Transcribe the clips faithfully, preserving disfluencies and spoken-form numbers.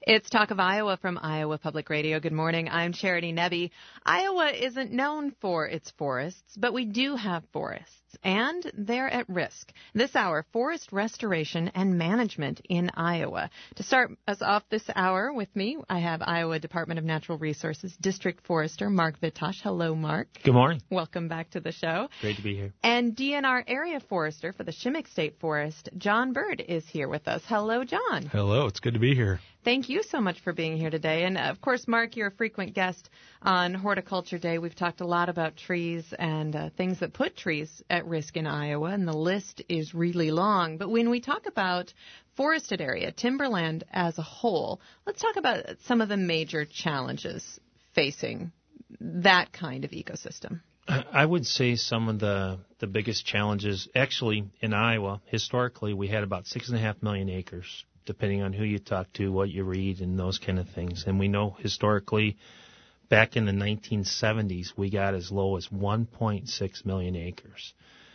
It's Talk of Iowa from Iowa Public Radio. Good morning. I'm Charity Nebbe. Iowa isn't known for its forests, but we do have forests, and they're at risk. This hour, forest restoration and management in Iowa. To start us off this hour with me, I have Iowa Department of Natural Resources District Forester Mark Vitosh. Hello, Mark. Good morning. Welcome back to the show. Great to be here. And D N R Area Forester for the Shimmick State Forest, John Bird, is here with us. Hello, John. Hello. It's good to be here. Thank you so much for being here today. And, of course, Mark, you're a frequent guest on Horticulture Day. We've talked a lot about trees and uh, things that put trees at risk in Iowa, and the list is really long. But when we talk about forested area, timberland as a whole, let's talk about some of the major challenges facing that kind of ecosystem. I would say some of the, the biggest challenges, actually, in Iowa, historically, we had about six and a half million acres, depending on who you talk to, what you read, and those kind of things. And we know historically, back in the nineteen seventies, we got as low as one point six million acres.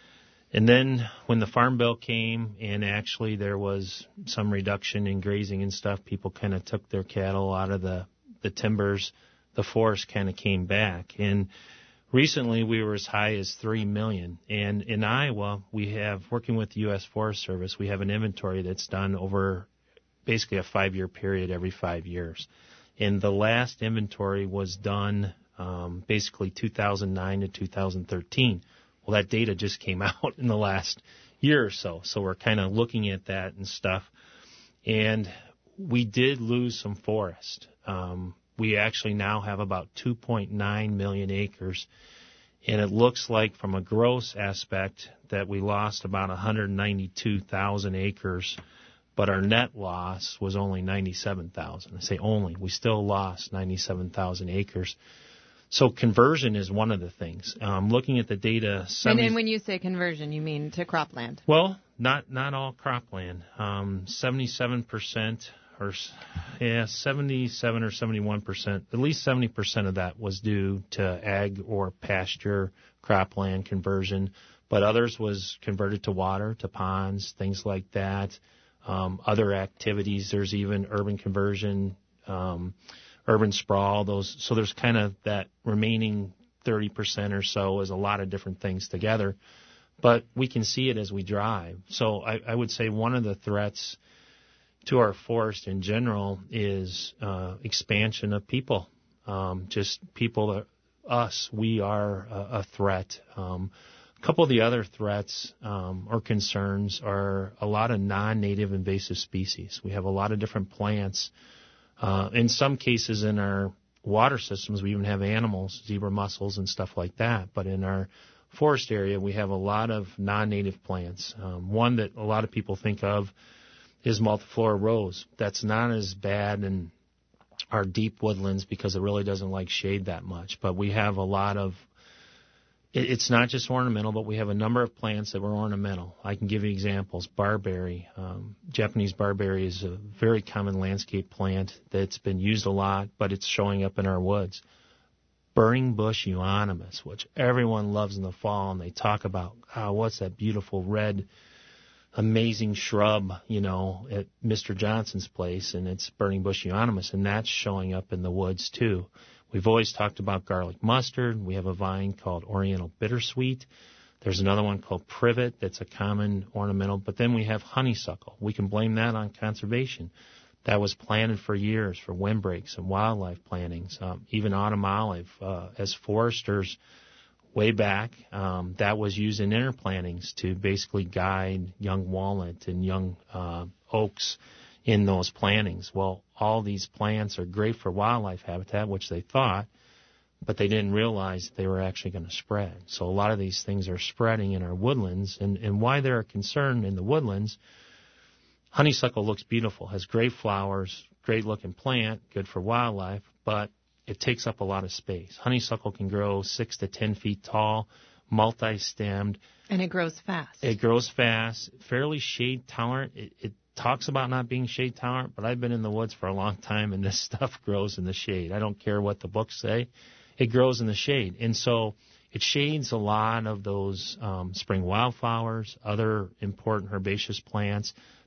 And then when the Farm Bill came and actually there was some reduction in grazing and stuff, people kind of took their cattle out of the, the timbers, the forest kind of came back. And recently we were as high as three million. And in Iowa, we have, working with the U S Forest Service, we have an inventory that's done over basically a five-year period every five years. And the last inventory was done um, basically two thousand nine to two thousand thirteen. Well, that data just came out in the last year or so. So we're kind of looking at that and stuff. And we did lose some forest. Um, we actually now have about two point nine million acres. And it looks like from a gross aspect that we lost about one hundred ninety-two thousand acres. But our net loss was only ninety-seven thousand. I say only. We still lost ninety-seven thousand acres. So conversion is one of the things. Um, looking at the data... seventy And then when you say conversion, you mean to cropland? Well, not not all cropland. Um, seventy-seven percent or yeah, seventy-seven or seventy-one percent, at least seventy percent of that was due to ag or pasture cropland conversion. But others was converted to water, to ponds, things like that. Um, other activities, there's even urban conversion, um, urban sprawl, those. So there's kind of that remaining thirty percent or so is a lot of different things together. But we can see it as we drive. So I, I would say one of the threats to our forest in general is uh, expansion of people. Um, just people, us, we are a, a threat. Um A couple of the other threats um, or concerns are a lot of non-native invasive species. We have a lot of different plants. Uh, in some cases in our water systems, we even have animals, zebra mussels and stuff like that. But in our forest area, we have a lot of non-native plants. Um, one that a lot of people think of is multiflora rose. That's not as bad in our deep woodlands because it really doesn't like shade that much. But we have a lot of It's not just ornamental, but we have a number of plants that were ornamental. I can give you examples. Barberry, um, Japanese barberry is a very common landscape plant that's been used a lot, but it's showing up in our woods. Burning bush euonymus, which everyone loves in the fall, and they talk about, oh, what's that beautiful red, amazing shrub, you know, at Mister Johnson's place, and it's burning bush euonymus, and that's showing up in the woods too. We've always talked about garlic mustard. We have a vine called Oriental Bittersweet. There's another one called privet that's a common ornamental. But then we have honeysuckle. We can blame that on conservation. That was planted for years for windbreaks and wildlife plantings. Um, even autumn olive, uh, as foresters way back, um, that was used in interplantings to basically guide young walnut and young uh, oaks in those plantings. Well, all these plants are great for wildlife habitat, which they thought, but they didn't realize they were actually going to spread. So a lot of these things are spreading in our woodlands, and, and why they're a concern in the woodlands, honeysuckle looks beautiful, has great flowers, great looking plant, good for wildlife, but it takes up a lot of space. Honeysuckle can grow six to ten feet tall, multi-stemmed. And it grows fast. It grows fast, fairly shade tolerant. It, it talks about not being shade tolerant, but I've been in the woods for a long time, and this stuff grows in the shade. I don't care what the books say. It grows in the shade. And so it shades a lot of those um, spring wildflowers, other important herbaceous plants,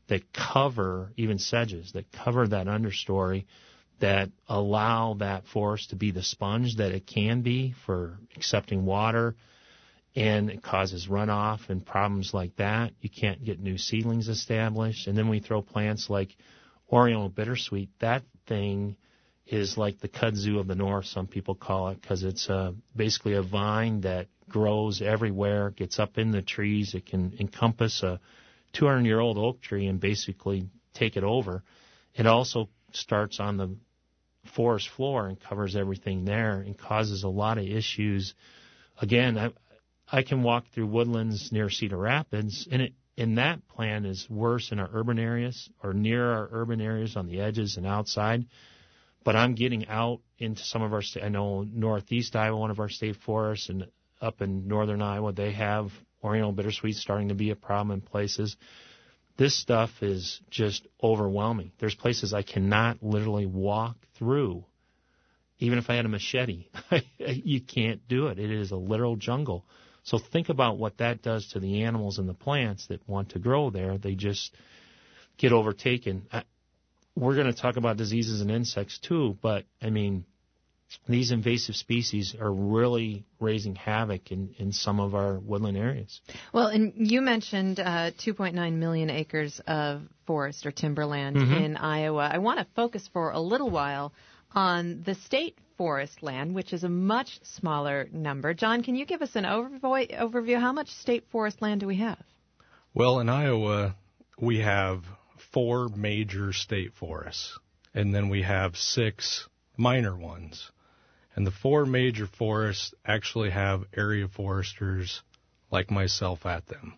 that cover, even sedges, that cover that understory, that allow that forest to be the sponge that it can be for accepting water, and it causes runoff and problems like that. You can't get new seedlings established. And then we throw plants like Oriental bittersweet. That thing is like the kudzu of the north, some people call it, because it's uh, basically a vine that grows everywhere, gets up in the trees. It can encompass a two hundred year old oak tree and basically take it over. It also starts on the forest floor and covers everything there and causes a lot of issues. Again, I, I can walk through woodlands near Cedar Rapids, and it and that plant is worse in our urban areas or near our urban areas on the edges and outside. But I'm getting out into some of our state. I know northeast Iowa, one of our state forests, and up in northern Iowa, they have Oriental bittersweet starting to be a problem in places. This stuff is just overwhelming. There's places I cannot literally walk through, even if I had a machete. You can't do it. It is a literal jungle. So think about what that does to the animals and the plants that want to grow there. They just get overtaken. I, We're going to talk about diseases and insects too, but, I mean, these invasive species are really raising havoc in, in some of our woodland areas. Well, and you mentioned uh, two point nine million acres of forest or timberland mm-hmm. in Iowa. I want to focus for a little while on the state forest land, which is a much smaller number. John, can you give us an overview, overview? How much state forest land do we have? Well, in Iowa, we have four major state forests, and then we have six minor ones. And the four major forests actually have area foresters like myself at them.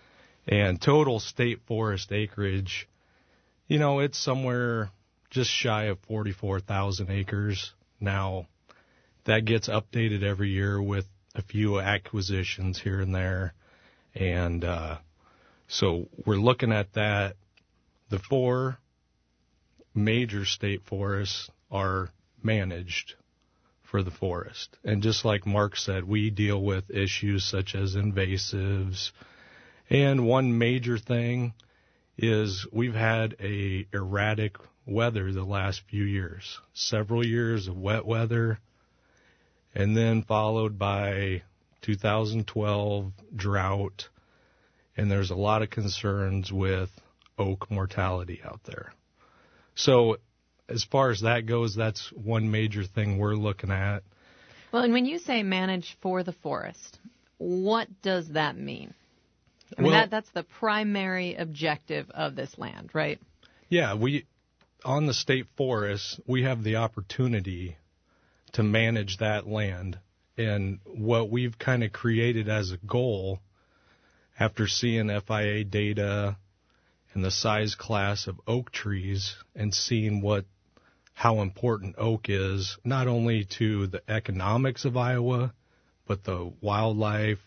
And total state forest acreage, you know, it's somewhere just shy of forty-four thousand acres. Now, that gets updated every year with a few acquisitions here and there. And uh, so we're looking at that. The four major state forests are managed for the forest. And just like Mark said, we deal with issues such as invasives. And one major thing is we've had a erratic weather the last few years. Several years of wet weather, and then followed by two thousand twelve drought. And there's a lot of concerns with oak mortality out there. So as far as that goes, that's one major thing we're looking at. Well, and when you say manage for the forest, what does that mean? I mean, well, that, that's the primary objective of this land, right? Yeah, we on the state forest, we have the opportunity to manage that land. And what we've kind of created as a goal after seeing F I A data and the size class of oak trees and seeing what how important oak is, not only to the economics of Iowa, but the wildlife,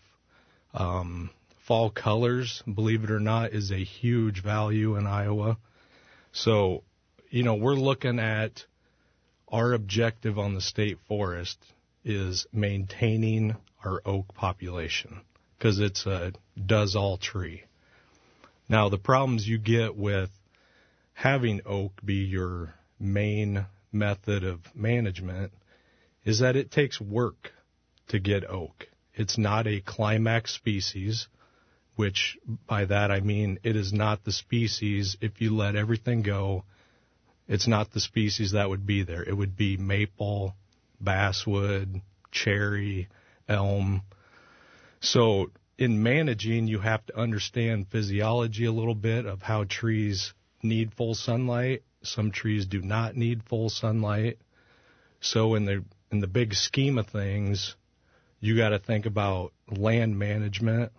um, fall colors, believe it or not, is a huge value in Iowa. So, you know, we're looking at our objective on the state forest is maintaining our oak population because it's a does-all tree. Now, the problems you get with having oak be your main method of management is that it takes work to get oak. It's not a climax species, which by that I mean it is not the species, if you let everything go, it's not the species that would be there. It would be maple, basswood, cherry, elm. So in managing, you have to understand physiology a little bit of how trees need full sunlight. Some trees do not need full sunlight. So in the in the big scheme of things, you got to think about land management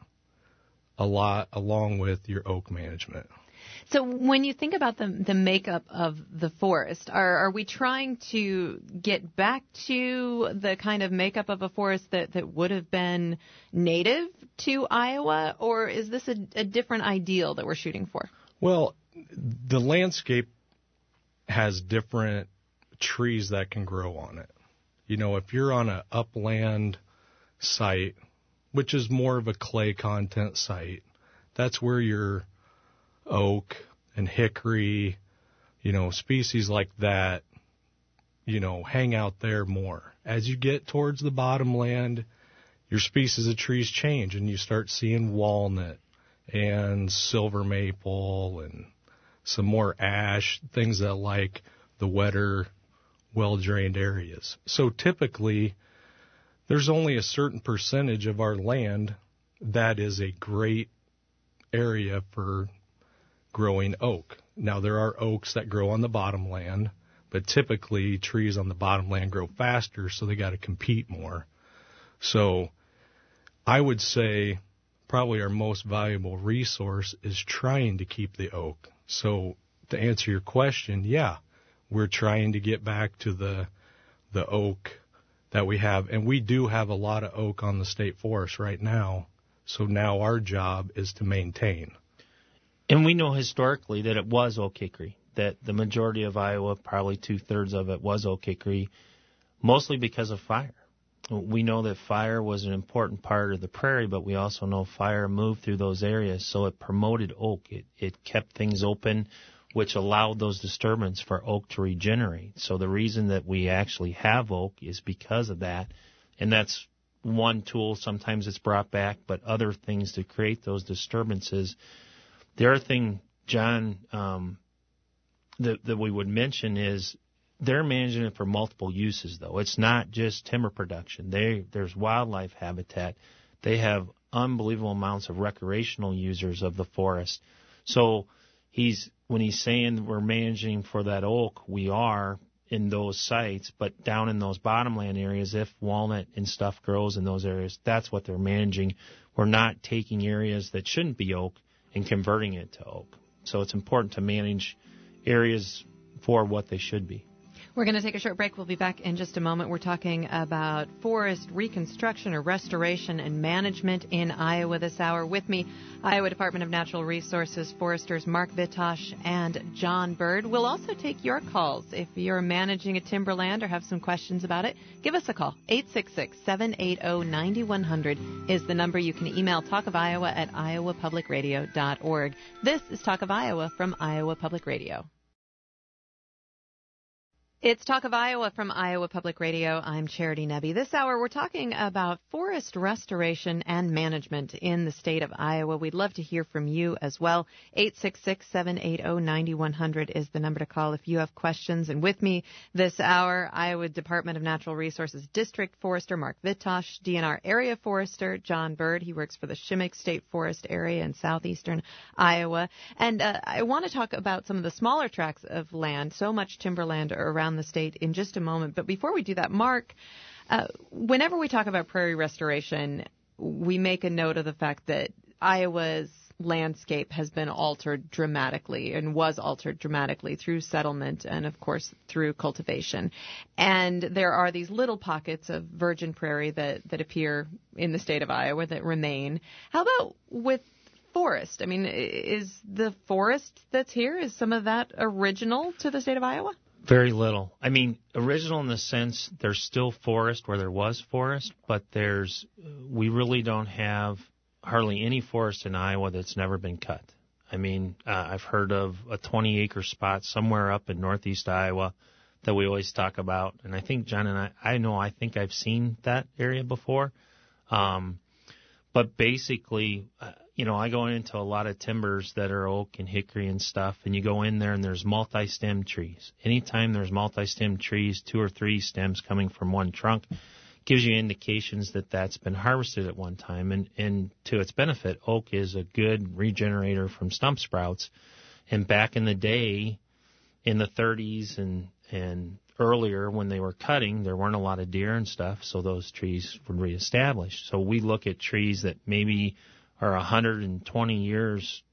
a lot along with your oak management. So when you think about the the makeup of the forest, are are we trying to get back to the kind of makeup of a forest that, that would have been native to Iowa, or is this a, a different ideal that we're shooting for? Well, the landscape has different trees that can grow on it. You know, if you're on an upland site, which is more of a clay content site, that's where your oak, and hickory, you know, species like that, you know, hang out there more. As you get towards the bottomland, your species of trees change, and you start seeing walnut and silver maple and some more ash, things that like the wetter, well-drained areas. So typically, there's only a certain percentage of our land that is a great area for growing oak. Now, there are oaks that grow on the bottomland, but typically trees on the bottomland grow faster, so they got to compete more. So I would say probably our most valuable resource is trying to keep the oak. So to answer your question, yeah, we're trying to get back to the the oak that we have. And we do have a lot of oak on the state forest right now. So now our job is to maintain. And we know historically that it was oak hickory, that the majority of Iowa, probably two-thirds of it, was oak hickory, mostly because of fire. We know that fire was an important part of the prairie, but we also know fire moved through those areas, so it promoted oak. It, it kept things open, which allowed those disturbances for oak to regenerate. So the reason that we actually have oak is because of that, and that's one tool. Sometimes it's brought back, but other things to create those disturbances. The other thing, John, um, that, that we would mention is they're managing it for multiple uses, though. It's not just timber production. They, there's wildlife habitat. They have unbelievable amounts of recreational users of the forest. So he's when he's saying we're managing for that oak, we are in those sites, but down in those bottomland areas, if walnut and stuff grows in those areas, that's what they're managing. We're not taking areas that shouldn't be oak and converting it to oak. So it's important to manage areas for what they should be. We're going to take a short break. We'll be back in just a moment. We're talking about forest reconstruction or restoration and management in Iowa this hour. With me, Iowa Department of Natural Resources foresters Mark Vitosh and John Bird. We'll also take your calls. If you're managing a timberland or have some questions about it, give us a call. eight six six, seven eight zero, nine one zero zero is the number. You can email talk of iowa at iowa public radio dot org. This is Talk of Iowa from Iowa Public Radio. It's Talk of Iowa from Iowa Public Radio. I'm Charity Nebbe. This hour, we're talking about forest restoration and management in the state of Iowa. We'd love to hear from you as well. eight six six, seven eight zero, nine one zero zero is the number to call if you have questions. And with me this hour, Iowa Department of Natural Resources District Forester Mark Vitosh, D N R Area Forester John Bird. He works for the Shimmick State Forest area in southeastern Iowa. And uh, I want to talk about some of the smaller tracts of land, so much timberland around the state, in just a moment. But before we do that, Mark, uh, whenever we talk about prairie restoration, we make a note of the fact that Iowa's landscape has been altered dramatically and was altered dramatically through settlement and, of course, through cultivation. And there are these little pockets of virgin prairie that, that appear in the state of Iowa that remain. How about with forest? I mean, is the forest that's here, is some of that original to the state of Iowa? Very little. I mean, original in the sense there's still forest where there was forest, but there's we really don't have hardly any forest in Iowa that's never been cut. I mean, uh, I've heard of a twenty-acre spot somewhere up in northeast Iowa that we always talk about, and I think John and I, I know I think I've seen that area before. Um, but basically, uh, you know, I go into a lot of timbers that are oak and hickory and stuff, and you go in there and there's multi-stem trees. Anytime there's multi-stem trees, two or three stems coming from one trunk, gives you indications that that's been harvested at one time. And, and to its benefit, oak is a good regenerator from stump sprouts. And back in the day, in the thirties and, and earlier when they were cutting, there weren't a lot of deer and stuff, so those trees were reestablished. So we look at trees that maybe are one hundred twenty years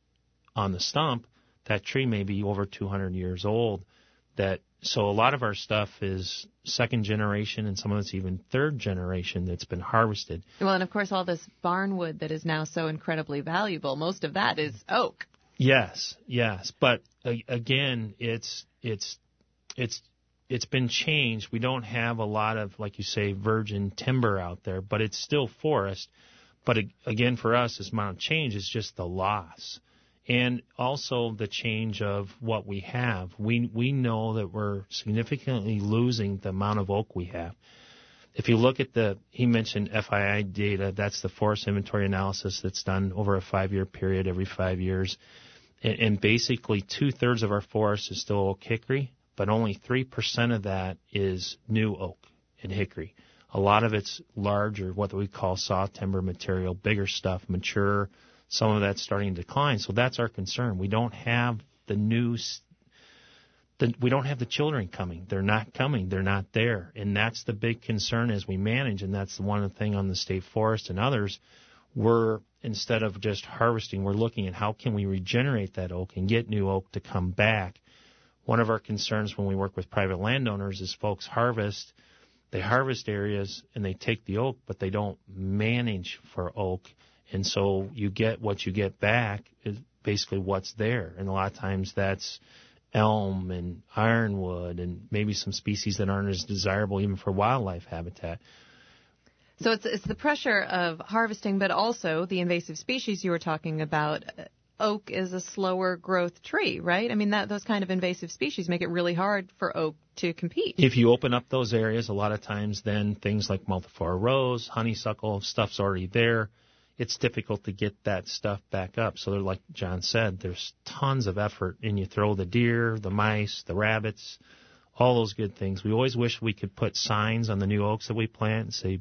on the stump. That tree may be over two hundred years old. That so a lot of our stuff is second generation, and some of it's even third generation that's been harvested. Well, and of course, all this barnwood that is now so incredibly valuable, most of that is oak. Yes, yes, but uh, again, it's it's it's it's been changed. We don't have a lot of, like you say, virgin timber out there, but it's still forest. But again, for us, this amount of change is just the loss. and also the change of what we have. We we know that we're significantly losing the amount of oak we have. If you look at the, he mentioned F I I data, that's the forest inventory analysis that's done over a five-year period, every five years. And, and basically two-thirds of our forest is still oak hickory, but only three percent of that is new oak and hickory. A lot of it's larger, what we call saw timber material, bigger stuff, mature. Some of that's starting to decline. So that's our concern. We don't have the new The, we don't have the children coming. They're not coming. They're not there. And that's the big concern as we manage, and that's the one thing on the state forest and others. We're, instead of just harvesting, we're looking at how can we regenerate that oak and get new oak to come back. One of our concerns when we work with private landowners is folks harvest, they harvest areas and they take the oak, but they don't manage for oak. And so you get what you get back is basically what's there. And a lot of times that's elm and ironwood and maybe some species that aren't as desirable even for wildlife habitat. So it's it's the pressure of harvesting, but also the invasive species you were talking about. Oak is a slower growth tree, right? I mean, that those kind of invasive species make it really hard for oak to compete. If you open up those areas, a lot of times then things like multiflora rose, honeysuckle, stuff's already there. It's difficult to get that stuff back up. So, like John said, there's tons of effort, and you throw the deer, the mice, the rabbits, all those good things. We always wish we could put signs on the new oaks that we plant and say,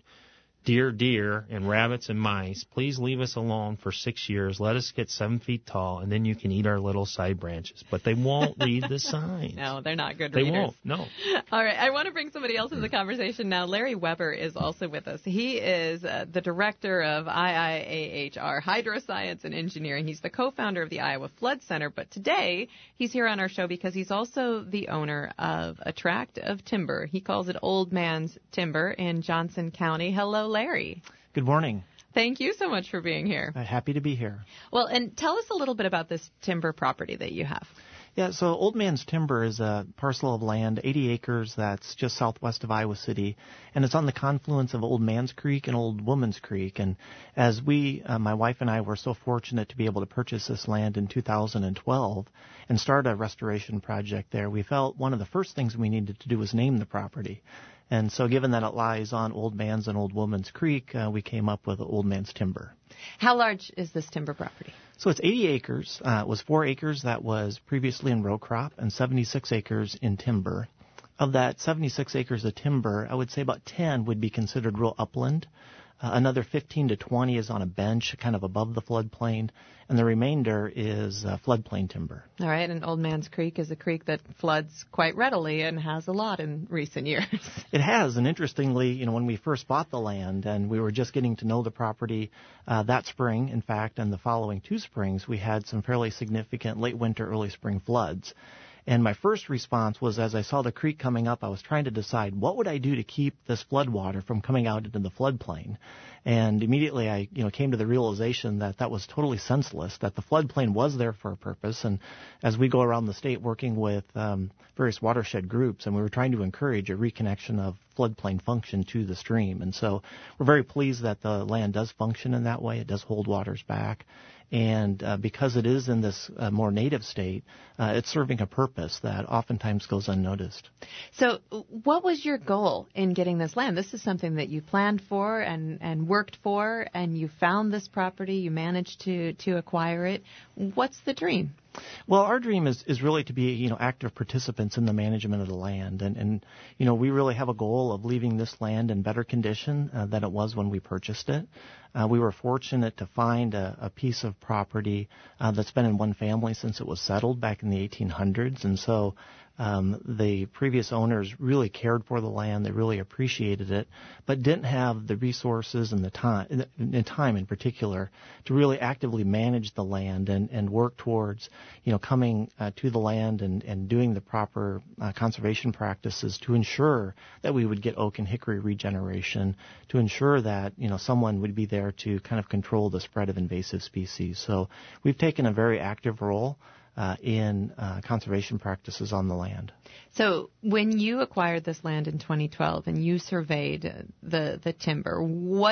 deer, deer, and rabbits and mice, please leave us alone for six years. Let us get seven feet tall, and then you can eat our little side branches. But they won't read the signs. No, they're not good they readers. They won't, no. All right, I want to bring somebody else into the conversation now. Larry Weber is also with us. He is uh, the director of I I A H R, Hydroscience and Engineering. He's the co-founder of the Iowa Flood Center. But today, he's here on our show because he's also the owner of a tract of timber. He calls it Old Man's Timber in Johnson County. Hello, Larry. Good morning. Thank you so much for being here. Uh, happy to be here. Well, and tell us a little bit about this timber property that you have. Yeah, so Old Man's Timber is a parcel of land, eighty acres, that's just southwest of Iowa City, and it's on the confluence of Old Man's Creek and Old Woman's Creek. And as we, uh, my wife and I, were so fortunate to be able to purchase this land in two thousand twelve and start a restoration project there, we felt one of the first things we needed to do was name the property. And so given that it lies on Old Man's and Old Woman's Creek, uh, we came up with Old Man's Timber. How large is this timber property? So it's eighty acres. Uh, it was four acres that was previously in row crop and seventy-six acres in timber. Of that seventy-six acres of timber, I would say about ten would be considered real upland. Uh, another fifteen to twenty is on a bench, kind of above the floodplain, and the remainder is uh, floodplain timber. All right, and Old Man's Creek is a creek that floods quite readily and has a lot in recent years. It has, and interestingly, you know, when we first bought the land and we were just getting to know the property uh, that spring, in fact, and the following two springs, we had some fairly significant late winter, early spring floods. And my first response was, as I saw the creek coming up, I was trying to decide what would I do to keep this flood water from coming out into the floodplain. And immediately I, you know, came to the realization that that was totally senseless, that the floodplain was there for a purpose. And as we go around the state working with um, various watershed groups, and we were trying to encourage a reconnection of floodplain function to the stream. And so we're very pleased that the land does function in that way. It does hold waters back. And uh, because it is in this uh, more native state, uh, it's serving a purpose that oftentimes goes unnoticed. So what was your goal in getting this land? This is something that you planned for and, and worked for, and you found this property, you managed to, to acquire it. What's the dream? Well, our dream is, is really to be, you know, active participants in the management of the land. And, and you know, we really have a goal of leaving this land in better condition uh, than it was when we purchased it. Uh, we were fortunate to find a, a piece of property uh, that's been in one family since it was settled back in the eighteen hundreds. And so um, the previous owners really cared for the land. They really appreciated it, but didn't have the resources and the time, and time in particular, to really actively manage the land and, and work towards, you know, coming uh, to the land and, and doing the proper uh, conservation practices to ensure that we would get oak and hickory regeneration, to ensure that, you know, someone would be there to kind of control the spread of invasive species. So we've taken a very active role Uh, in uh, conservation practices on the land. So when you acquired this land in twenty twelve and you surveyed the, the timber, what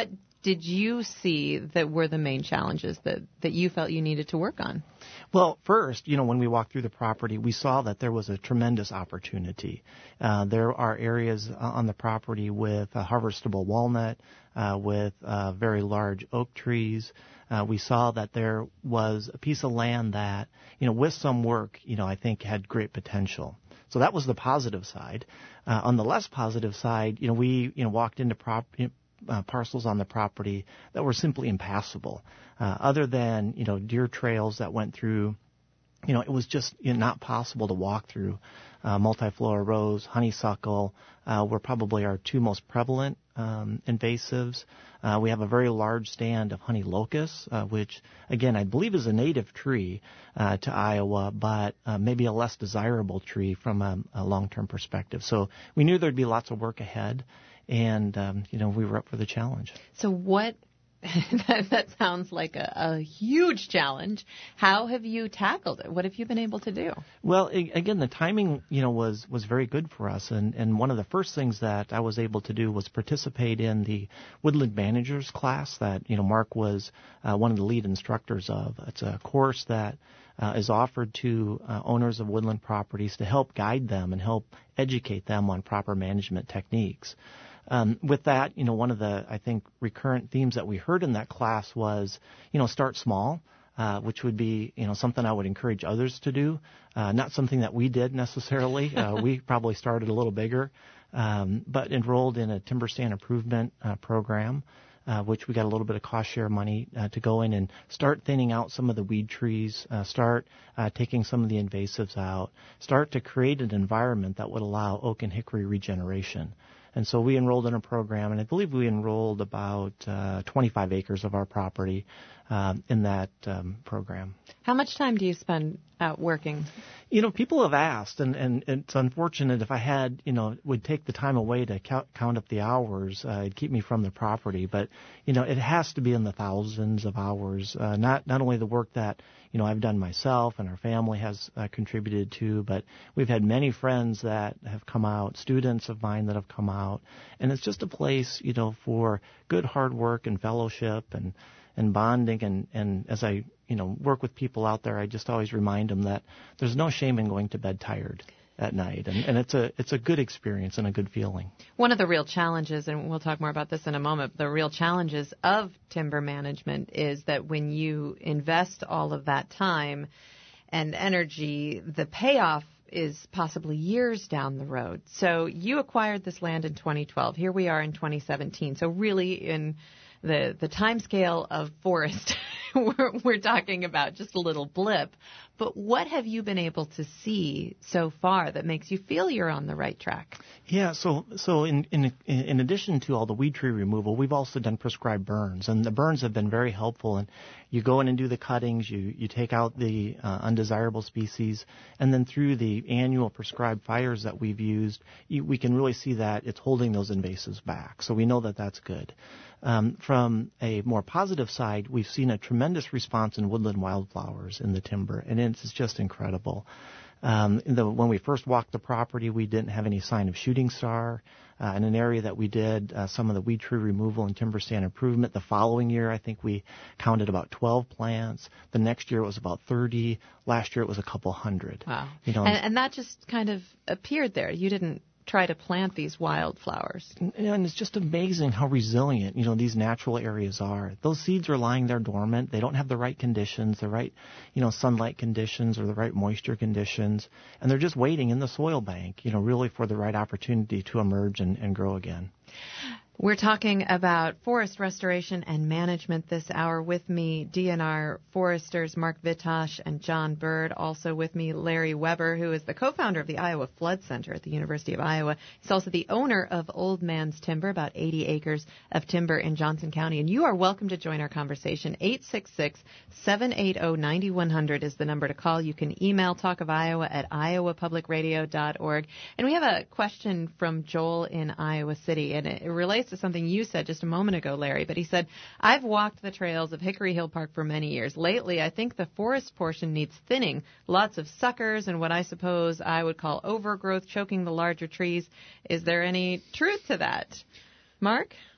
did you see that were the main challenges that, that you felt you needed to work on? Well, first, you know, when we walked through the property, we saw that there was a tremendous opportunity. Uh, there are areas on the property with uh, harvestable walnut, uh, with uh, very large oak trees. Uh, we saw that there was a piece of land that, you know, with some work, you know, I think had great potential. So that was the positive side. Uh, on the less positive side, you know, we, you know, walked into prop, uh, parcels on the property that were simply impassable. Uh, other than, you know, deer trails that went through, you know, it was just you know, not possible to walk through. Uh, multiflora rose, honeysuckle uh, were probably our two most prevalent um, invasives. Uh, we have a very large stand of honey locust, uh, which, again, I believe is a native tree uh, to Iowa, but uh, maybe a less desirable tree from a, a long-term perspective. So we knew there'd be lots of work ahead, and, um, you know, we were up for the challenge. So what... that, that sounds like a, a huge challenge. How have you tackled it? What have you been able to do? Well, again, the timing, you know, was, was very good for us. And, and one of the first things that I was able to do was participate in the Woodland Managers class that, you know, Mark was uh, one of the lead instructors of. It's a course that uh, is offered to uh, owners of woodland properties to help guide them and help educate them on proper management techniques. Um, with that, you know, one of the, I think, recurrent themes that we heard in that class was, you know, start small, uh, which would be, you know, something I would encourage others to do. Uh, not something that we did necessarily. Uh, we probably started a little bigger, um, but enrolled in a timber stand improvement uh, program, uh, which we got a little bit of cost share money uh, to go in and start thinning out some of the weed trees, uh, start uh, taking some of the invasives out, start to create an environment that would allow oak and hickory regeneration. And so we enrolled in a program, and I believe we enrolled about uh, twenty-five acres of our property um, in that um, program. How much time do you spend out working? You know, people have asked, and, and it's unfortunate if I had, you know, would take the time away to count, count up the hours, uh, it'd keep me from the property. But, you know, it has to be in the thousands of hours, uh, not not only the work that, you know, I've done myself and our family has uh, contributed to, but we've had many friends that have come out, students of mine that have come out. And it's just a place, you know, for good hard work and fellowship and, and bonding. And, and as I, you know, work with people out there, I just always remind them that there's no shame in going to bed tired at night. And, and it's a it's a good experience and a good feeling. One of the real challenges, and we'll talk more about this in a moment, the real challenges of timber management is that when you invest all of that time and energy, the payoff is possibly years down the road. So you acquired this land in twenty twelve. Here we are in twenty seventeen. So really in the the time scale of forest, we're, we're talking about just a little blip. But what have you been able to see so far that makes you feel you're on the right track? Yeah, so so in in in addition to all the weed tree removal, we've also done prescribed burns, and the burns have been very helpful. And you go in and do the cuttings, you you take out the uh, undesirable species, and then through the annual prescribed fires that we've used, you, we can really see that it's holding those invasives back. So we know that that's good. Um, from a more positive side, we've seen a tremendous response in woodland wildflowers in the timber, and it's just incredible. Um, in the, when we first walked the property, we didn't have any sign of shooting star. Uh, in an area that we did uh, some of the weed tree removal and timber stand improvement, the following year I think we counted about twelve plants. The next year it was about thirty. Last year it was a couple hundred. Wow. You know, and, and that just kind of appeared there. You didn't try to plant these wildflowers. And it's just amazing how resilient, you know, these natural areas are. Those seeds are lying there dormant. They don't have the right conditions, the right, you know, sunlight conditions or the right moisture conditions. And they're just waiting in the soil bank, you know, really for the right opportunity to emerge and, and grow again. We're talking about forest restoration and management this hour. With me, D N R foresters Mark Vitosh and John Bird. Also with me, Larry Weber, who is the co-founder of the Iowa Flood Center at the University of Iowa. He's also the owner of Old Man's Timber, about eighty acres of timber in Johnson County. And you are welcome to join our conversation. eight six six, seven eight zero, nine one zero zero is the number to call. You can email Talk of Iowa at iowa public radio dot org. And we have a question from Joel in Iowa City, and it relates to something you said just a moment ago, Larry. But he said, I've walked the trails of Hickory Hill Park for many years. Lately, I think the forest portion needs thinning. Lots of suckers and what I suppose I would call overgrowth choking the larger trees. Is there any truth to that? Mark?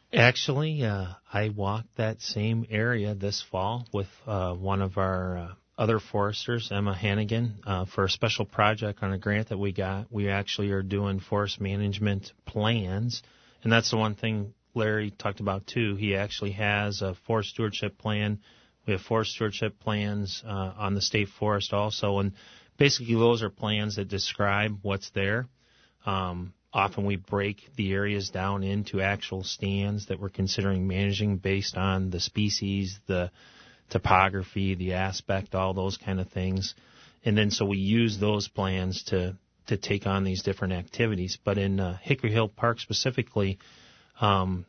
Actually, uh, I walked that same area this fall with uh, one of our uh, other foresters, Emma Hannigan, uh, for a special project on a grant that we got. We actually are doing forest management plans, and that's the one thing Larry talked about too. He actually has a forest stewardship plan. We have forest stewardship plans uh, on the state forest also, and basically those are plans that describe what's there. Um, often we break the areas down into actual stands that we're considering managing based on the species, the topography, the aspect, all those kind of things. And then so we use those plans to, to take on these different activities. But in uh, Hickory Hill Park specifically, um,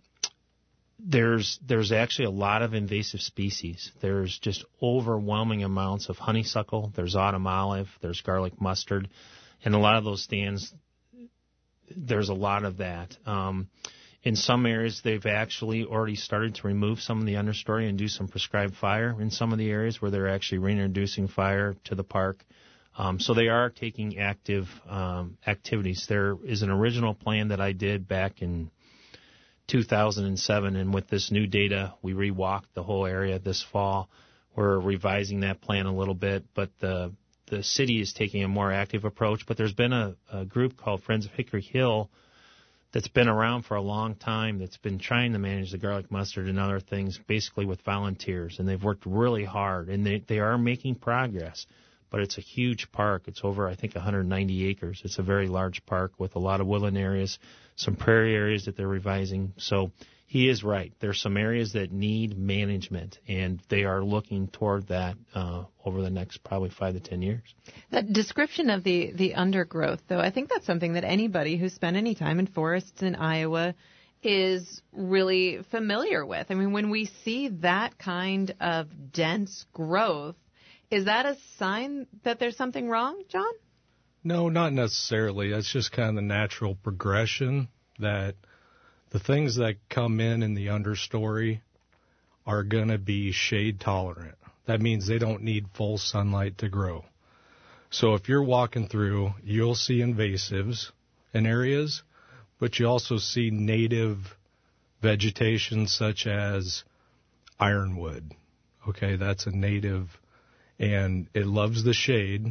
there's there's actually a lot of invasive species. There's just overwhelming amounts of honeysuckle. There's autumn olive. There's garlic mustard. And a lot of those stands, there's a lot of that. Um, in some areas, they've actually already started to remove some of the understory and do some prescribed fire in some of the areas where they're actually reintroducing fire to the park. Um, so they are taking active um, activities. There is an original plan that I did back in two thousand seven, and with this new data, we re-walked the whole area this fall. We're revising that plan a little bit, but the the city is taking a more active approach. But there's been a, a group called Friends of Hickory Hill that's been around for a long time that's been trying to manage the garlic mustard and other things basically with volunteers, and they've worked really hard, and they, they are making progress. But it's a huge park. It's over, I think, one hundred ninety acres. It's a very large park with a lot of woodland areas, some prairie areas that they're revising. So he is right. There's some areas that need management, and they are looking toward that uh, over the next probably five to ten years. That description of the, the undergrowth, though, I think that's something that anybody who's spent any time in forests in Iowa is really familiar with. I mean, when we see that kind of dense growth, is that a sign that there's something wrong, John? No, not necessarily. That's just kind of the natural progression that the things that come in in the understory are going to be shade tolerant. That means they don't need full sunlight to grow. So if you're walking through, you'll see invasives in areas, but you also see native vegetation such as ironwood. Okay, that's a native, and it loves the shade.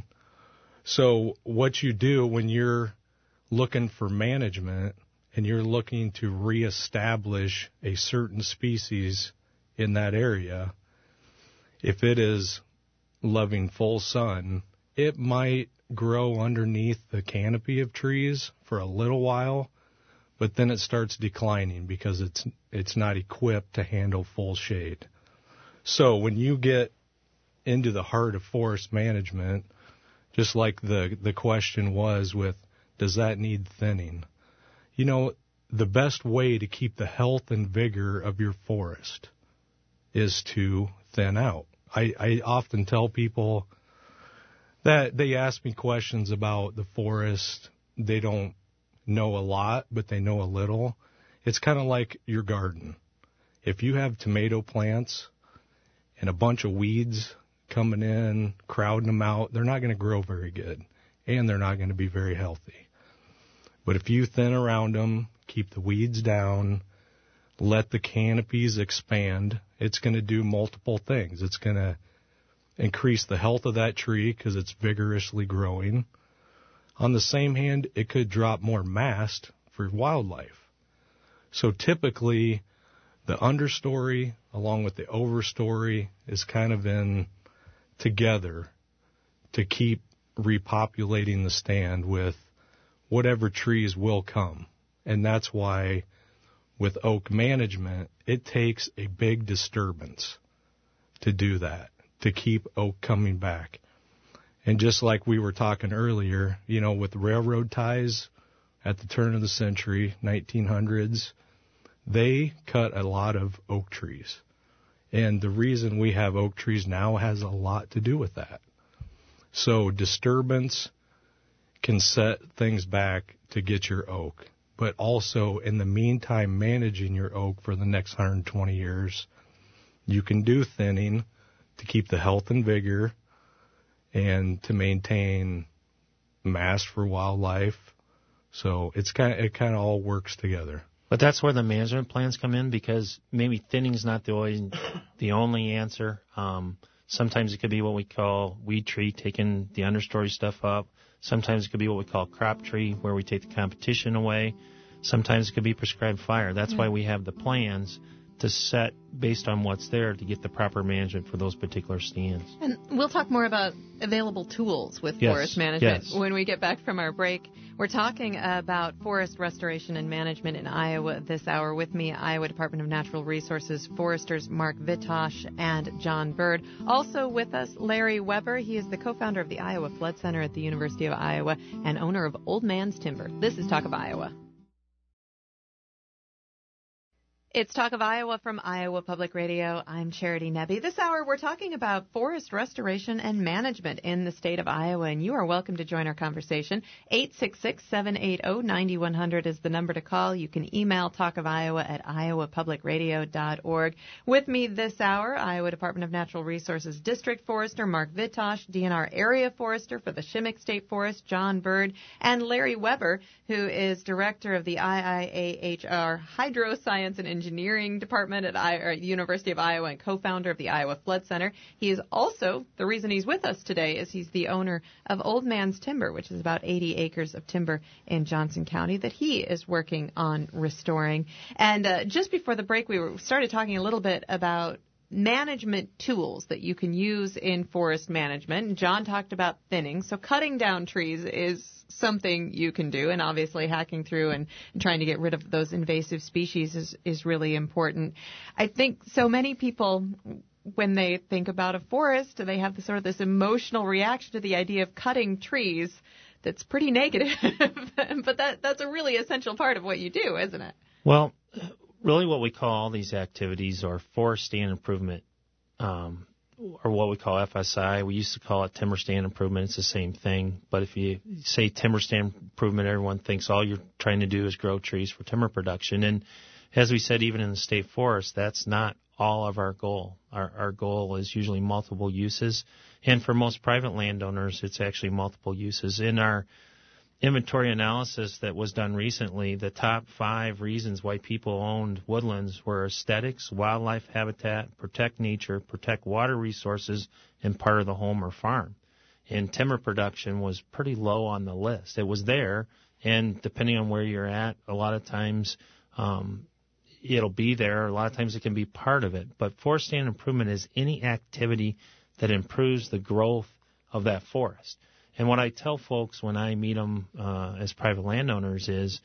So what you do when you're looking for management and you're looking to reestablish a certain species in that area, if it is loving full sun, it might grow underneath the canopy of trees for a little while, but then it starts declining because it's it's not equipped to handle full shade. So when you get into the heart of forest management, just like the, the question was with, does that need thinning? You know, the best way to keep the health and vigor of your forest is to thin out. I, I often tell people that they ask me questions about the forest. They don't know a lot, but they know a little. It's kind of like your garden. If you have tomato plants and a bunch of weeds coming in, crowding them out, they're not going to grow very good, and they're not going to be very healthy. But if you thin around them, keep the weeds down, let the canopies expand, it's going to do multiple things. It's going to increase the health of that tree because it's vigorously growing. On the same hand, it could drop more mast for wildlife. So typically, the understory along with the overstory is kind of in together to keep repopulating the stand with whatever trees will come. And that's why with oak management, it takes a big disturbance to do that, to keep oak coming back. And just like we were talking earlier, you know, with railroad ties at the turn of the century, nineteen hundreds, they cut a lot of oak trees. And the reason we have oak trees now has a lot to do with that. So disturbance can set things back to get your oak. But also, in the meantime, managing your oak for the next one hundred twenty years, you can do thinning to keep the health and vigor and to maintain mast for wildlife. So it's kind of, it kind of all works together. But that's where the management plans come in, because maybe thinning is not the only, the only answer. Um, sometimes it could be what we call weed tree, taking the understory stuff up. Sometimes it could be what we call crop tree, where we take the competition away. Sometimes it could be prescribed fire. That's mm-hmm. why we have the plans to set based on what's there to get the proper management for those particular stands. And we'll talk more about available tools with yes, forest management yes. when we get back from our break. We're talking about forest restoration and management in Iowa this hour. With me, Iowa Department of Natural Resources foresters Mark Vitosh and John Bird. Also with us, Larry Weber. He is the co-founder of the Iowa Flood Center at the University of Iowa and owner of Old Man's Timber. This is Talk of Iowa. It's Talk of Iowa from Iowa Public Radio. I'm Charity Nebbe. This hour, we're talking about forest restoration and management in the state of Iowa, and you are welcome to join our conversation. eight six six, seven eight zero, nine one zero zero is the number to call. You can email talkofiowa at iowa public radio dot org. With me this hour, Iowa Department of Natural Resources District Forester Mark Vitosh, D N R Area Forester for the Shimmick State Forest, John Bird, and Larry Weber, who is Director of the I I A H R Hydroscience and Engineering Engineering Department at the University of Iowa and co-founder of the Iowa Flood Center. He is also, the reason he's with us today is he's the owner of Old Man's Timber, which is about eighty acres of timber in Johnson County that he is working on restoring. And uh, just before the break, we were, started talking a little bit about management tools that you can use in forest management. And John talked about thinning. So cutting down trees is something you can do, and obviously hacking through and, and trying to get rid of those invasive species is, is really important. I think so many people, when they think about a forest, they have this sort of this emotional reaction to the idea of cutting trees that's pretty negative. But that that's a really essential part of what you do, isn't it? Well, really what we call all these activities are forest stand improvement, um, or what we call F S I. We used to call it timber stand improvement. It's the same thing. But if you say timber stand improvement, everyone thinks all you're trying to do is grow trees for timber production. And as we said, even in the state forest, that's not all of our goal. Our, our goal is usually multiple uses. And for most private landowners, it's actually multiple uses. In our inventory analysis that was done recently, the top five reasons why people owned woodlands were aesthetics, wildlife habitat, protect nature, protect water resources, and part of the home or farm. And timber production was pretty low on the list. It was there, and depending on where you're at, a lot of times um, it'll be there. A lot of times it can be part of it. But forest stand improvement is any activity that improves the growth of that forest. And what I tell folks when I meet them uh, as private landowners is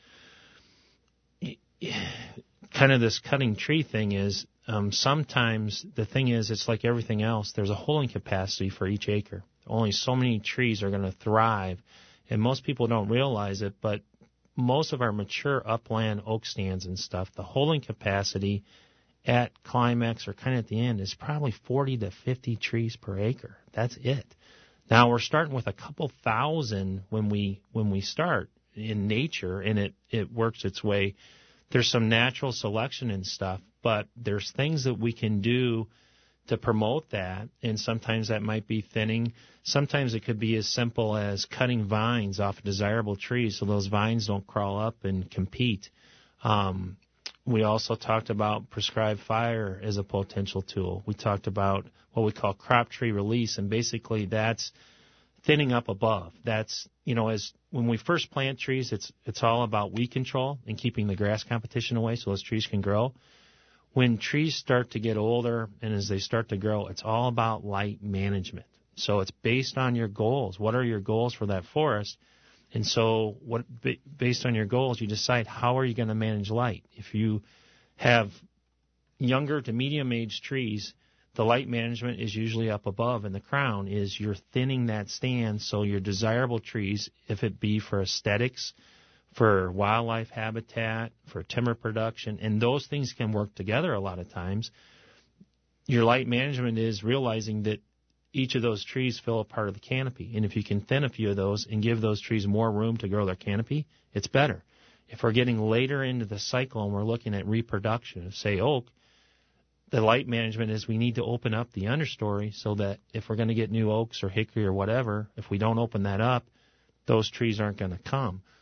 kind of this cutting tree thing is um, sometimes the thing is it's like everything else. There's a holding capacity for each acre. Only so many trees are going to thrive. And most people don't realize it, but most of our mature upland oak stands and stuff, the holding capacity at climax or kind of at the end is probably forty to fifty trees per acre. That's it. Now we're starting with a couple thousand when we when we start in nature, and it, it works its way. There's some natural selection and stuff, but there's things that we can do to promote that, and sometimes that might be thinning. Sometimes it could be as simple as cutting vines off desirable trees so those vines don't crawl up and compete. Um, we also talked about prescribed fire as a potential tool. We talked about what we call crop tree release, and basically that's thinning up above. That's, you know, as when we first plant trees, it's it's all about weed control and keeping the grass competition away so those trees can grow. When trees start to get older and as they start to grow, it's all about light management. So it's based on your goals. What are your goals for that forest? And so what, based on your goals, you decide how are you going to manage light. If you have younger to medium-aged trees, the light management is usually up above, and the crown is you're thinning that stand so your desirable trees, if it be for aesthetics, for wildlife habitat, for timber production, and those things can work together a lot of times. Your light management is realizing that each of those trees fill a part of the canopy, and if you can thin a few of those and give those trees more room to grow their canopy, it's better. If we're getting later into the cycle and we're looking at reproduction of, say, oak, the light management is we need to open up the understory so that if we're going to get new oaks or hickory or whatever, if we don't open that up, those trees aren't going to come.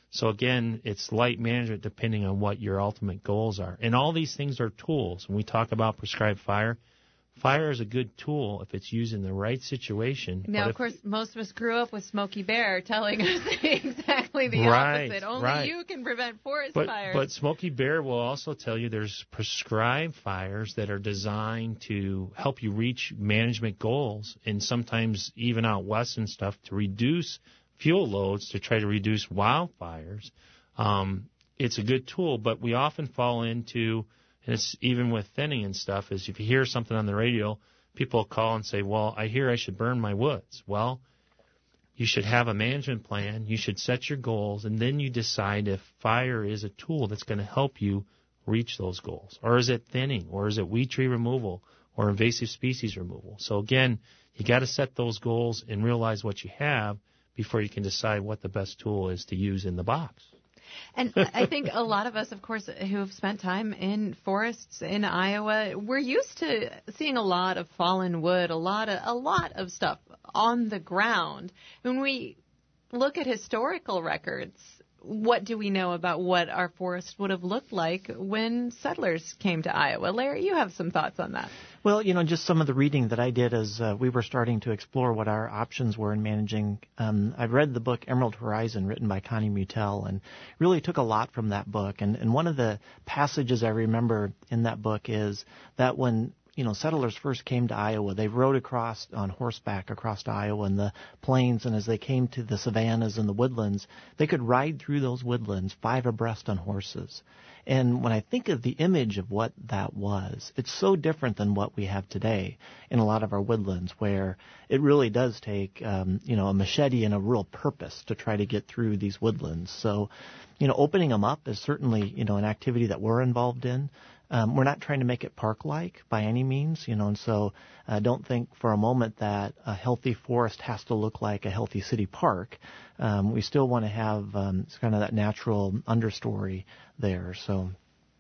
So again, it's light management depending on what your ultimate goals are. And all these things are tools. When we talk about prescribed fire, fire is a good tool if it's used in the right situation. Now, of course, most of us grew up with Smokey Bear telling us exactly the right, opposite. Only right. you can prevent forest but, fires. But Smokey Bear will also tell you there's prescribed fires that are designed to help you reach management goals, and sometimes even out west and stuff to reduce fuel loads to try to reduce wildfires. Um, it's a good tool, but we often fall into, and it's even with thinning and stuff, is if you hear something on the radio, people call and say, well, I hear I should burn my woods. Well, you should have a management plan. You should set your goals, and then you decide if fire is a tool that's going to help you reach those goals. Or is it thinning? Or is it weed tree removal? Or invasive species removal? So, again, you got to set those goals and realize what you have before you can decide what the best tool is to use in the box. And I think a lot of us, of course, who have spent time in forests in Iowa, we're used to seeing a lot of fallen wood, a lot of a lot of stuff on the ground. When we look at historical records, what do we know about what our forest would have looked like when settlers came to Iowa? Larry, you have some thoughts on that. Well, you know, just some of the reading that I did as uh, we were starting to explore what our options were in managing. Um, I've read the book Emerald Horizon, written by Connie Mutel, and really took a lot from that book. And, and one of the passages I remember in that book is that when you know, settlers first came to Iowa, they rode across on horseback across to Iowa and the plains, and as they came to the savannas and the woodlands, they could ride through those woodlands five abreast on horses. And when I think of the image of what that was, it's so different than what we have today in a lot of our woodlands, where it really does take, um, you know, a machete and a real purpose to try to get through these woodlands. So, you know, opening them up is certainly, you know, an activity that we're involved in. Um, we're not trying to make it park-like by any means, you know, and so uh, don't think for a moment that a healthy forest has to look like a healthy city park. Um, we still want to have um, kind of that natural understory there. So,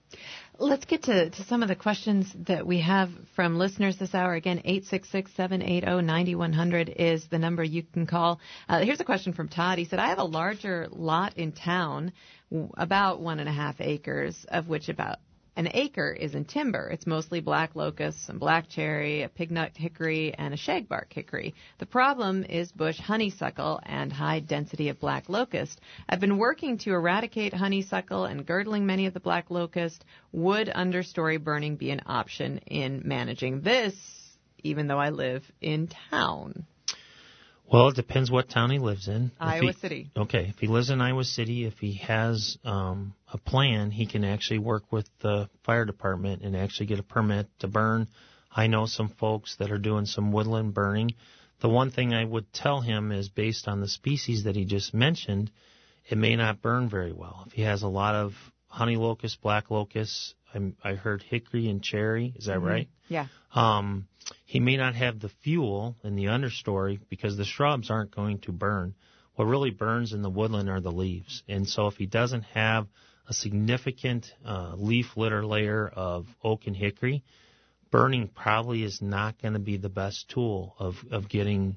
let's get to, to some of the questions that we have from listeners this hour. Again, eight six six, seven eight zero, nine one zero zero is the number you can call. Uh, here's a question from Todd. He said, I have a larger lot in town, about one and a half acres, of which about an acre is in timber. It's mostly black locust, some black cherry, a pignut hickory, and a shagbark hickory. The problem is bush honeysuckle and high density of black locust. I've been working to eradicate honeysuckle and girdling many of the black locust. Would understory burning be an option in managing this, even though I live in town? Well, it depends what town he lives in. Iowa he, City. Okay, if he lives in Iowa City, if he has um, a plan, he can actually work with the fire department and actually get a permit to burn. I know some folks that are doing some woodland burning. The one thing I would tell him is, based on the species that he just mentioned, it may not burn very well. If he has a lot of honey locust, black locust, I'm, I heard hickory and cherry, is that mm-hmm. right? Yeah. Um, he may not have the fuel in the understory because the shrubs aren't going to burn. What really burns in the woodland are the leaves. And so if he doesn't have a significant uh, leaf litter layer of oak and hickory, burning probably is not going to be the best tool of, of getting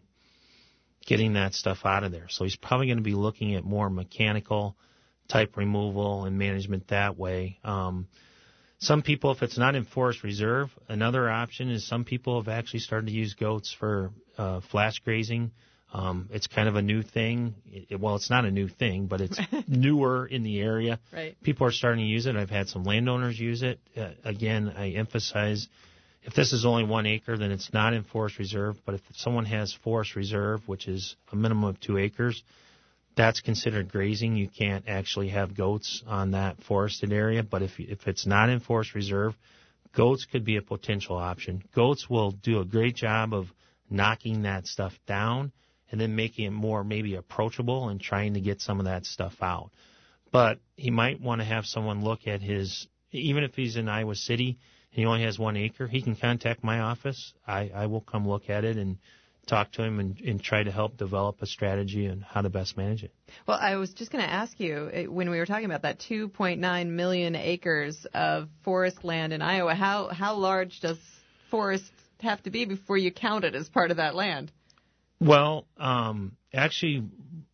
getting that stuff out of there. So he's probably going to be looking at more mechanical type removal and management that way. Um, Some people, if it's not in forest reserve, another option is some people have actually started to use goats for uh, flash grazing. Um, it's kind of a new thing. It, well, it's not a new thing, but it's newer in the area. Right. People are starting to use it. I've had some landowners use it. Uh, again, I emphasize, if this is only one acre, then it's not in forest reserve. But if someone has forest reserve, which is a minimum of two acres, that's considered grazing. You can't actually have goats on that forested area. But if if it's not in forest reserve, goats could be a potential option. Goats will do a great job of knocking that stuff down and then making it more maybe approachable and trying to get some of that stuff out. But he might want to have someone look at his, even if he's in Iowa City and he only has one acre, he can contact my office. I, I will come look at it and talk to him and, and try to help develop a strategy on how to best manage it. Well, I was just going to ask you, when we were talking about that two point nine million acres of forest land in Iowa, how, how large does forest have to be before you count it as part of that land? Well, um, actually,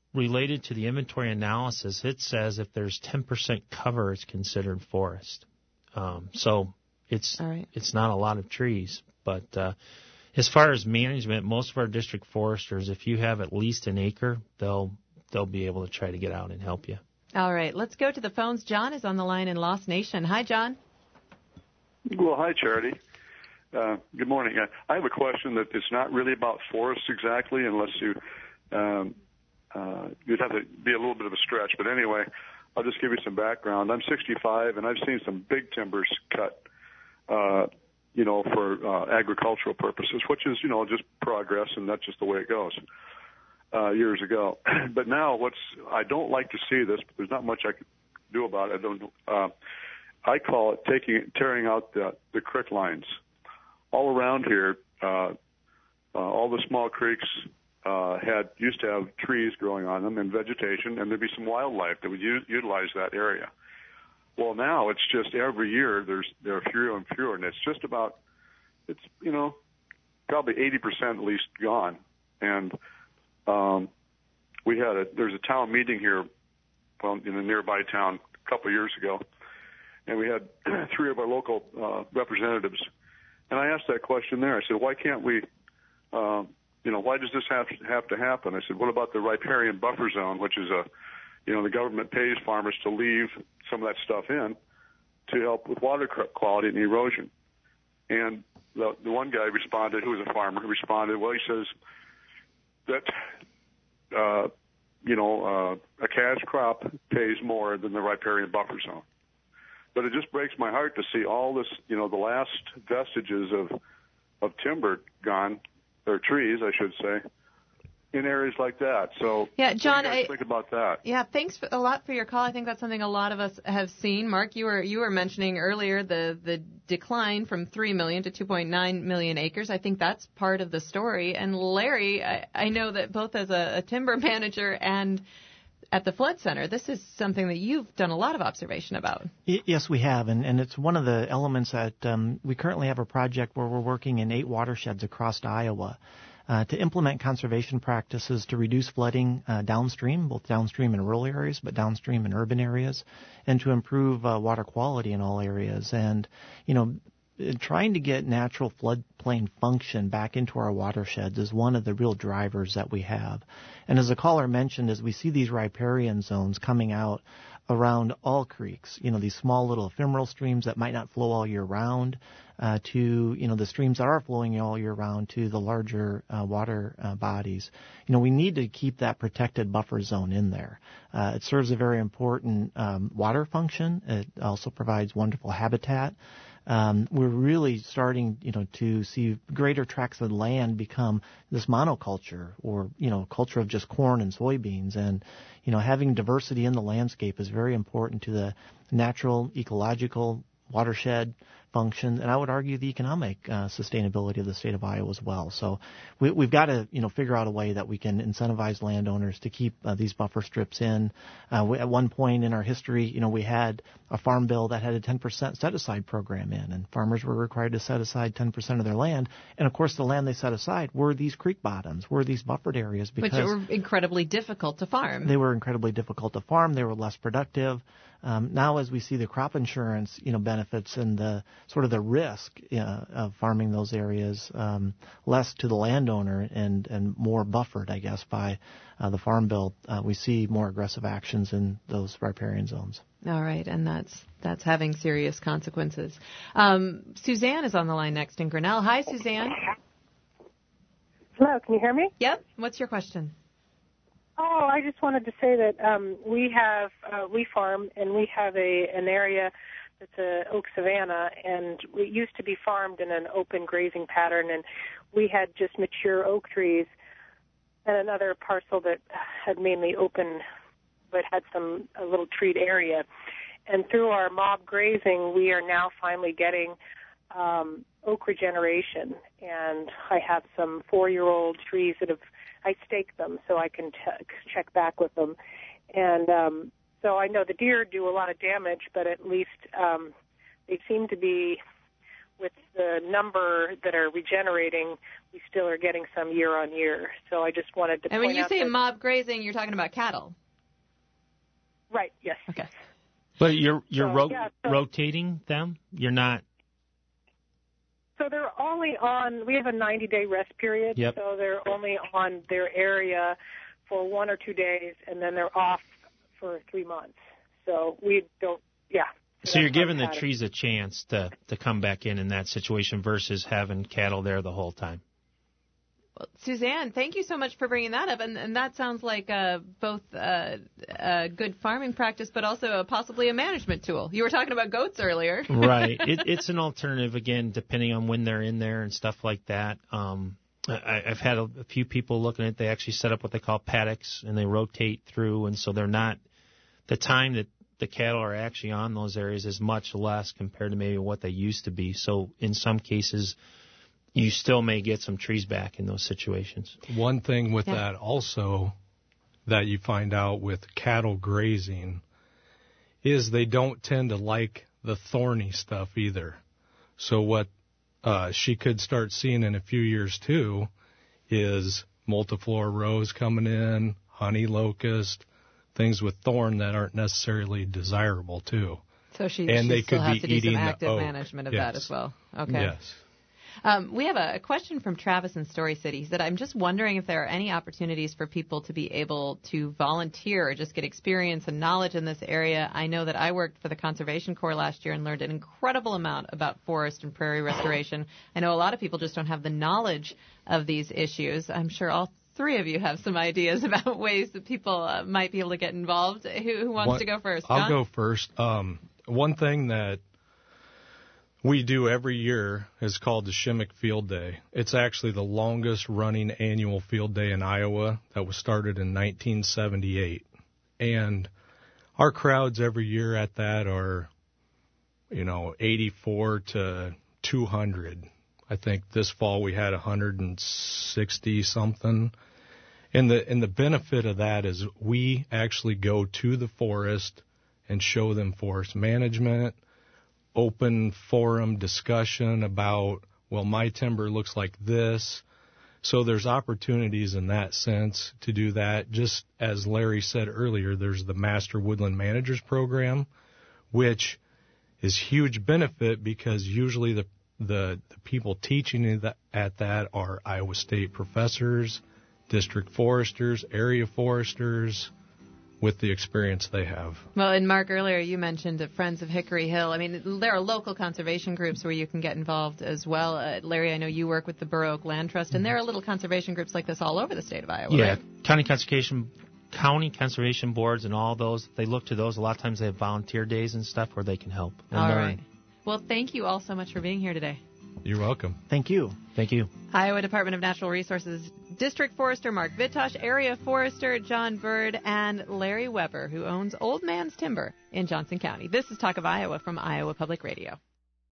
related to the inventory analysis, it says if there's ten percent cover, it's considered forest. Um, so it's All right. it's not a lot of trees. But uh, as far as management, most of our district foresters, if you have at least an acre, they'll they'll be able to try to get out and help you. All right. Let's go to the phones. John is on the line in Lost Nation. Hi, John. Well, hi, Charity. Uh, good morning. Uh, I have a question that it's not really about forests exactly, unless you, um, uh, you'd have to be a little bit of a stretch. But anyway, I'll just give you some background. I'm sixty-five, and I've seen some big timbers cut, uh, you know, for uh, agricultural purposes, which is, you know, just progress, and that's just the way it goes. Uh, years ago, but now what's I don't like to see this, but there's not much I can do about it. I don't. Uh, I call it taking tearing out the the creek lines. All around here, uh, uh, all the small creeks uh, had used to have trees growing on them and vegetation, and there'd be some wildlife that would u- utilize that area. Well, now it's just every year there's there are fewer and fewer, and it's just about it's you know probably eighty percent at least gone. And um, we had a there's a town meeting here, well, in a nearby town a couple of years ago, and we had three of our local uh, representatives. And I asked that question there. I said, why can't we, uh, you know, why does this have to, have to happen? I said, what about the riparian buffer zone, which is a, you know, the government pays farmers to leave some of that stuff in to help with water quality and erosion. And the, the one guy responded, who was a farmer, responded, well, he says that, uh, you know, uh, a cash crop pays more than the riparian buffer zone. But it just breaks my heart to see all this, you know, the last vestiges of of timber gone, or trees, I should say, in areas like that. So, yeah, John, what do you guys I think about that? Yeah, thanks for, a lot for your call. I think that's something a lot of us have seen. Mark, you were you were mentioning earlier the the decline from three million to two point nine million acres. I think that's part of the story. And Larry, I, I know that both as a, a timber manager and at the Flood Center, this is something that you've done a lot of observation about. Yes, we have, and, and it's one of the elements that um, we currently have a project where we're working in eight watersheds across Iowa uh, to implement conservation practices to reduce flooding uh, downstream, both downstream in rural areas, but downstream in urban areas, and to improve uh, water quality in all areas. And, you know, trying to get natural floodplain function back into our watersheds is one of the real drivers that we have. And as the caller mentioned, as we see these riparian zones coming out around all creeks, you know, these small little ephemeral streams that might not flow all year round, uh, to, you know, the streams that are flowing all year round to the larger uh, water uh, bodies, you know, we need to keep that protected buffer zone in there. Uh, it serves a very important um, water function. It also provides wonderful habitat. Um, we're really starting, you know, to see greater tracts of land become this monoculture, or, you know, culture of just corn and soybeans. And, you know, having diversity in the landscape is very important to the natural, ecological, watershed function, and I would argue the economic uh, sustainability of the state of Iowa as well. So we, we've got to, you know, figure out a way that we can incentivize landowners to keep uh, these buffer strips in. Uh, we, at one point in our history, you know, we had a farm bill that had a ten percent set-aside program in, and farmers were required to set aside ten percent of their land. And, of course, the land they set aside were these creek bottoms, were these buffered areas. Because Which were incredibly difficult to farm. They were incredibly difficult to farm. They were less productive. Um, now, as we see the crop insurance, you know, benefits and the sort of the risk uh, of farming those areas um, less to the landowner and, and more buffered, I guess, by uh, the Farm Bill, uh, we see more aggressive actions in those riparian zones. All right, and that's that's having serious consequences. Um, Suzanne is on the line next in Grinnell. Hi, Suzanne. Hello, can you hear me? Yep. What's your question? Oh, I just wanted to say that um, we have uh, we farm and we have a an area that's a oak savanna, and it used to be farmed in an open grazing pattern, and we had just mature oak trees, and another parcel that had mainly open but had some a little treed area. And through our mob grazing, we are now finally getting um, oak regeneration, and I have some four-year-old trees that have I stake them so I can t- check back with them. And um, so I know the deer do a lot of damage, but at least um, they seem to be with the number that are regenerating, we still are getting some year on year. So I just wanted to and point when you out say that, mob grazing, you're talking about cattle. right, yes. Okay. But you're you're So, ro- yeah, so- rotating them. You're not. So they're only on, we have a ninety-day rest period, Yep. so they're only on their area for one or two days, and then they're off for three months. So we don't, yeah. So you're that's our giving the pattern. trees a chance to to come back in in that situation versus having cattle there the whole time. Well, Suzanne, thank you so much for bringing that up, and, and that sounds like uh, both uh, a good farming practice, but also a, possibly a management tool. You were talking about goats earlier. Right. It, it's an alternative, again, depending on when they're in there and stuff like that. Um, I, I've had a, a few people looking at it. They actually set up what they call paddocks, and they rotate through, and so they're not the time that the cattle are actually on those areas is much less compared to maybe what they used to be. So in some cases, you still may get some trees back in those situations. One thing with Yeah. that also that you find out with cattle grazing is they don't tend to like the thorny stuff either. So what uh, she could start seeing in a few years too is multiflora rose coming in, honey locust, things with thorn that aren't necessarily desirable too. So she, And she they still could has be to do eating some the active oak. management of Yes. that as well. Okay. Yes. Um, we have a, a question from Travis in Story City. He said, I'm just wondering if there are any opportunities for people to be able to volunteer or just get experience and knowledge in this area. I know that I worked for the Conservation Corps last year and learned an incredible amount about forest and prairie restoration. I know a lot of people just don't have the knowledge of these issues. I'm sure all three of you have some ideas about ways that people uh, might be able to get involved. Who, who wants One- to go first? I'll John? go first. Um, one thing that we do every year is called the Shimmick Field Day. It's actually the longest running annual field day in Iowa that was started in nineteen seventy-eight. And our crowds every year at that are, you know, eighty-four to two hundred. I think this fall we had one hundred sixty something. And the and the benefit of that is we actually go to the forest and show them forest management, open forum discussion about, well, my timber looks like this. So there's opportunities in that sense to do that. Just as Larry said earlier, there's the Master Woodland Managers Program, which is huge benefit because usually the the, the people teaching at that are Iowa State professors, district foresters, area foresters, with the experience they have. Well, and Mark, earlier you mentioned at Friends of Hickory Hill. I mean, there are local conservation groups where you can get involved as well. Uh, Larry, I know you work with the Burr Oak Land Trust, and there are little conservation groups like this all over the state of Iowa, Yeah, right? county conservation, county conservation boards and all those, they look to those. A lot of times they have volunteer days and stuff where they can help and All learn. right. Well, thank you all so much for being here today. You're welcome. Thank you. Thank you. Iowa Department of Natural Resources District Forester Mark Vitosh, Area Forester John Bird, and Larry Weber, who owns Old Man's Timber in Johnson County. This is Talk of Iowa from Iowa Public Radio.